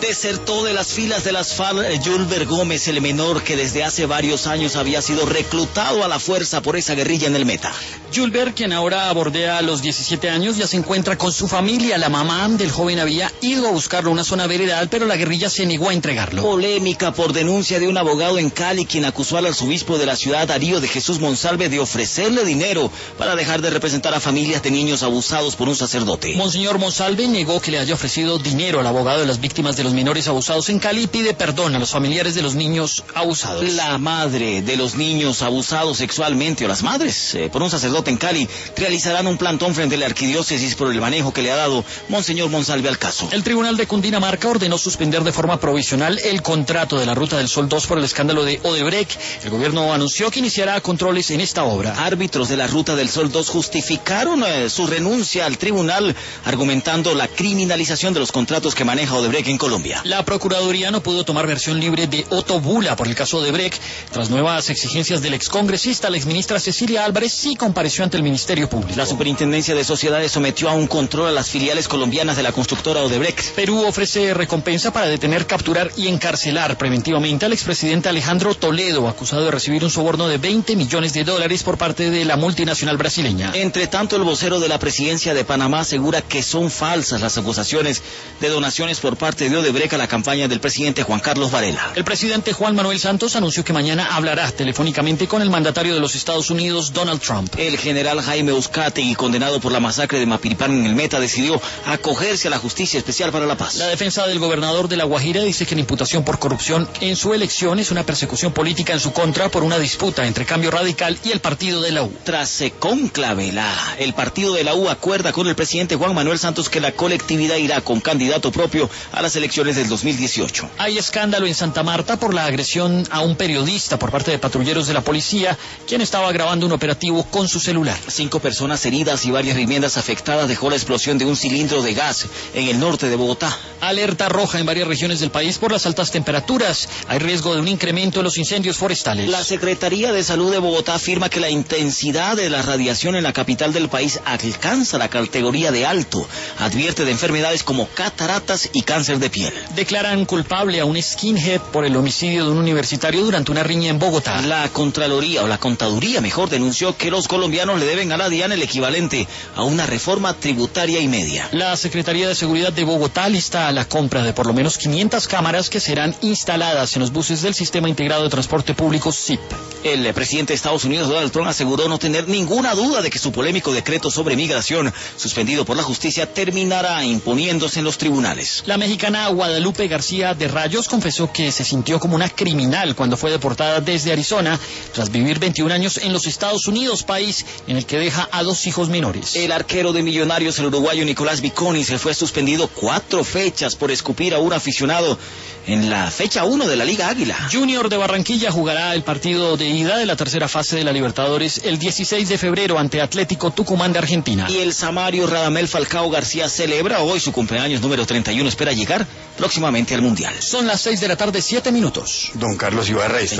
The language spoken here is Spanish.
Desertó de las filas de las FARC Julber Gómez, el menor que desde hace varios años había sido reclutado a la fuerza por esa guerrilla en el Meta. Julber, quien ahora bordea los 17 años, ya se encuentra con su familia. La mamá del joven había ido a buscarlo a una zona veredal, pero la guerrilla se negó a entregarlo. Polémica por denuncia de un abogado en Cali, quien acusó al arzobispo de la ciudad, Darío de Jesús Monsalve, de ofrecerle dinero para dejar de representar a familias de niños abusados por un sacerdote. Monseñor Monsalve negó que le haya ofrecido dinero al abogado de las víctimas de los menores abusados en Cali y pide perdón a los familiares de los niños abusados. La madre de los niños abusados sexualmente, o las madres por un sacerdote en Cali, realizarán un plantón frente a la arquidiócesis por el manejo que le ha dado Monseñor Monsalve al caso. El Tribunal de Cundinamarca ordenó suspender de forma provisional el contrato de la Ruta del Sol 2 por el escándalo de Odebrecht. El gobierno anunció que iniciará controles en esta obra. Árbitros de la Ruta del Sol 2 justificaron su renuncia al tribunal, argumentando la criminalización de los contratos que maneja Odebrecht en Colombia. La Procuraduría no pudo tomar versión libre de Otto Bula por el caso Odebrecht. Tras nuevas exigencias del excongresista, la exministra Cecilia Álvarez sí compareció ante el Ministerio Público. La Superintendencia de Sociedades sometió a un control a las filiales colombianas de la constructora Odebrecht. Perú ofrece recompensa para detener, capturar y encarcelar preventivamente al expresidente Alejandro Toledo, acusado de recibir un soborno de $20 millones por parte de la multinacional brasileña. Entre tanto, el vocero de la presidencia de Panamá asegura que son falsas las acusaciones de donaciones por parte de Odebrecht a la campaña del presidente Juan Carlos Varela. El presidente Juan Manuel Santos anunció que mañana hablará telefónicamente con el mandatario de los Estados Unidos, Donald Trump. El general Jaime Uzcategui, condenado por la masacre de Mapiripán en el Meta, decidió acogerse a la Justicia Especial para la Paz. La defensa del gobernador de La Guajira dice que la imputación por corrupción en su elección es una persecución política en su contra por una disputa entre Cambio Radical y el partido de la U. Tras cónclave, el partido de la U acuerda con el presidente Juan Manuel Santos que la colectividad irá con candidato propio a las elecciones del 2018. Hay escándalo en Santa Marta por la agresión a un periodista por parte de patrulleros de la policía, quien estaba grabando un operativo con su celular. 5 personas heridas y varias viviendas afectadas dejó la explosión de un cilindro de gas en el norte de Bogotá. Alerta roja en varias regiones del país por las altas temperaturas. Hay riesgo de un incremento en los incendios forestales. La Secretaría de Salud de Bogotá afirma que la intensidad de la radiación en la capital del país alcanza la categoría de alto. Advierte de enfermedades como cataratas y cáncer de piel. Declaran culpable a un skinhead por el homicidio de un universitario durante una riña en Bogotá. La Contraloría, o la Contaduría mejor, denunció que los colombianos le deben a la DIAN el equivalente a una reforma tributaria y media. La Secretaría de Seguridad de Bogotá lista a la compra de por lo menos 500 cámaras que serán instaladas en los buses del Sistema Integrado de Transporte Público SIP. El presidente de Estados Unidos, Donald Trump, aseguró no tener ninguna duda de que su polémico decreto sobre migración, suspendido por la justicia, terminará imponiéndose en los tribunales. La mexicana Guadalupe García de Rayos confesó que se sintió como una criminal cuando fue deportada desde Arizona, tras vivir 21 años en los Estados Unidos, país en el que deja a 2 hijos menores. El arquero de Millonarios, el uruguayo Nicolás Viconi, se fue suspendido 4 fechas por escupir a un aficionado en la fecha 1 de la Liga Águila. Junior de Barranquilla jugará el partido de ida de la tercera fase de la Libertadores el 16 de febrero ante Atlético Tucumán de Argentina. Y el Samario Radamel Falcao García celebra hoy su cumpleaños número 31, espera llegar próximamente al Mundial. Son las 6 de la tarde, 7 minutos. Don Carlos Ibarra,